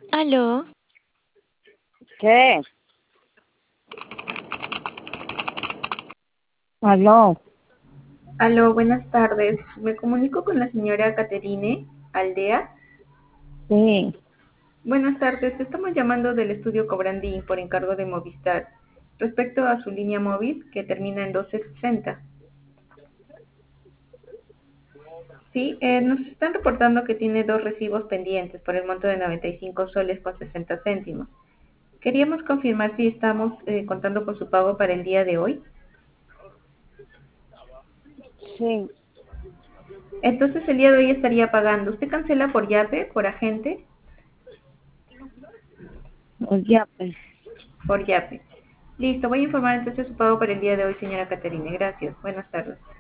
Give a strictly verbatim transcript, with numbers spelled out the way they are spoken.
Aló, ¿Qué? Aló, Aló, buenas tardes. Me comunico con la señora Caterine Aldea. sí, Buenas tardes, estamos llamando del estudio Cobrandín por encargo de Movistar respecto a su línea móvil que termina en doce sesenta. Sí, eh, nos están reportando que tiene dos recibos pendientes por el monto de noventa y cinco soles con sesenta céntimos. Queríamos confirmar si estamos eh, contando con su pago para el día de hoy. sí, Entonces el día de hoy estaría pagando. ¿Usted cancela por Yape, por agente? pues ya, pues, Por Yape. Listo, voy a informar entonces su pago para el día de hoy, señora Caterine. Gracias. Buenas tardes.